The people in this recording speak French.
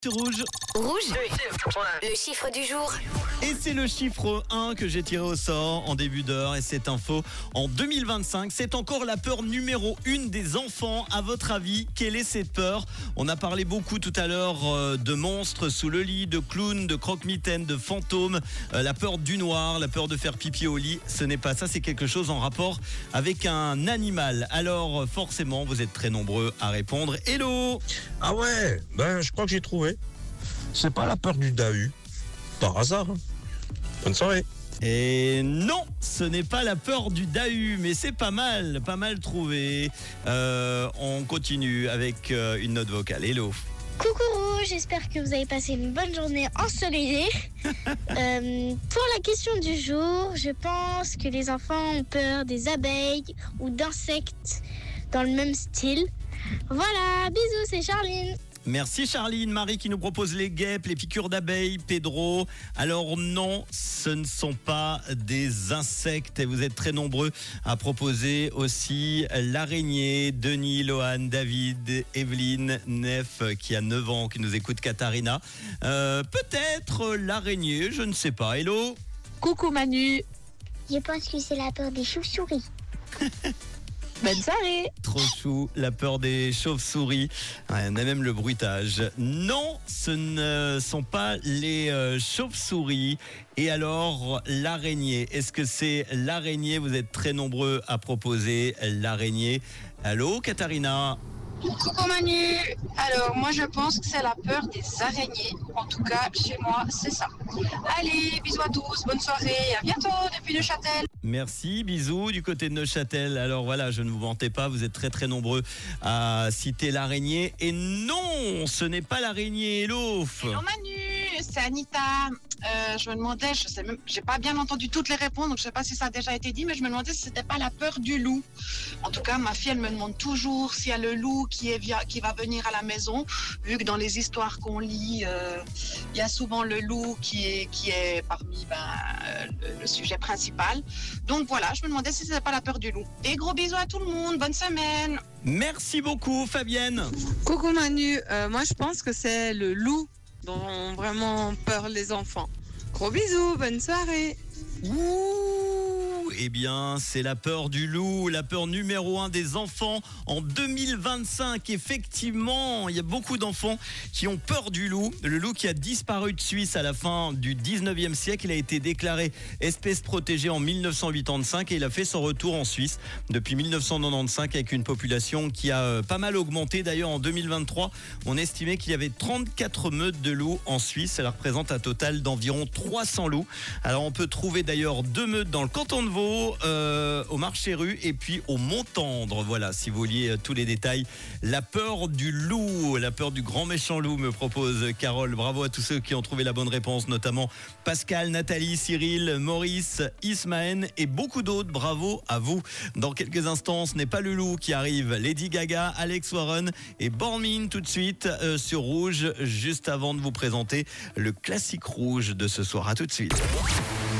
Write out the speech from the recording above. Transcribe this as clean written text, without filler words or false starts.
C'est rouge. Rouge, le chiffre du jour. Et c'est le chiffre 1 que j'ai tiré au sort en début d'heure. Et cette info, en 2025, c'est encore la peur numéro 1 des enfants. À votre avis, quelle est cette peur? On a parlé beaucoup tout à l'heure de monstres sous le lit, de clowns, de croque-mitaines, de fantômes. La peur du noir, la peur de faire pipi au lit. Ce n'est pas ça, c'est quelque chose en rapport avec un animal. Alors forcément, vous êtes très nombreux à répondre. Hello! Ah ouais, je crois que j'ai trouvé. C'est pas la peur du Dahu. Par hasard. Hein. Bonne soirée. Et non, ce n'est pas la peur du Dahu, mais c'est pas mal trouvé. On continue avec une note vocale. Hello. Coucou, j'espère que vous avez passé une bonne journée ensoleillée. Pour la question du jour, je pense que les enfants ont peur des abeilles ou d'insectes dans le même style. Voilà, bisous, c'est Charline. Merci Charline, Marie qui nous propose les guêpes, les piqûres d'abeilles, Pedro. Alors non, ce ne sont pas des insectes et vous êtes très nombreux à proposer aussi l'araignée. Denis, Lohan, David, Evelyne, Nef qui a 9 ans, qui nous écoute, Katharina. Peut-être l'araignée, je ne sais pas. Hello. Coucou Manu. Je pense que c'est la peur des chauves-souris. Bonne soirée. Trop chou, la peur des chauves-souris. Ouais, on a même le bruitage. Non, ce ne sont pas les chauves-souris. Et alors, l'araignée. Est-ce que c'est l'araignée? Vous êtes très nombreux à proposer l'araignée. Allô, Katharina? Coucou Manu. Alors moi je pense que c'est la peur des araignées. En tout cas chez moi c'est ça. Allez, bisous à tous, bonne soirée, à bientôt depuis Neuchâtel. Merci, bisous du côté de Neuchâtel. Alors voilà, je ne vous mentais pas, vous êtes très très nombreux à citer l'araignée. Et non, ce n'est pas l'araignée. Hello. Hello Manu, c'est Anita. Je me demandais, je sais même, j'ai pas bien entendu toutes les réponses, donc je sais pas si ça a déjà été dit, mais je me demandais si c'était pas la peur du loup. En tout cas, ma fille, elle me demande toujours s'il y a le loup qui va venir à la maison, vu que dans les histoires qu'on lit, il y a souvent le loup qui est parmi le sujet principal. Donc voilà, je me demandais si c'était pas la peur du loup. Des gros bisous à tout le monde, bonne semaine. Merci beaucoup, Fabienne. Coucou Manu. Moi je pense que c'est le loup dont ont vraiment peur les enfants. Gros bisous, bonne soirée. Ouh, eh bien, c'est la peur du loup, la peur numéro 1 des enfants en 2025. Effectivement, il y a beaucoup d'enfants qui ont peur du loup. Le loup qui a disparu de Suisse à la fin du 19e siècle, il a été déclaré espèce protégée en 1985 et il a fait son retour en Suisse depuis 1995 avec une population qui a pas mal augmenté. D'ailleurs, en 2023, on estimait qu'il y avait 34 meutes de loups en Suisse. Cela représente un total d'environ 300 loups. Alors, on peut trouver d'ailleurs 2 meutes dans le canton de Vaud, au marché rue et puis au Montendre. Voilà, si vous vouliez tous les détails. La peur du loup, la peur du grand méchant loup, me propose Carole. Bravo à tous ceux qui ont trouvé la bonne réponse, notamment Pascal, Nathalie, Cyril, Maurice, Ismaël et beaucoup d'autres. Bravo à vous. Dans quelques instants, ce n'est pas le loup qui arrive. Lady Gaga, Alex Warren et Born Me tout de suite sur Rouge, juste avant de vous présenter le classique rouge de ce soir. À tout de suite.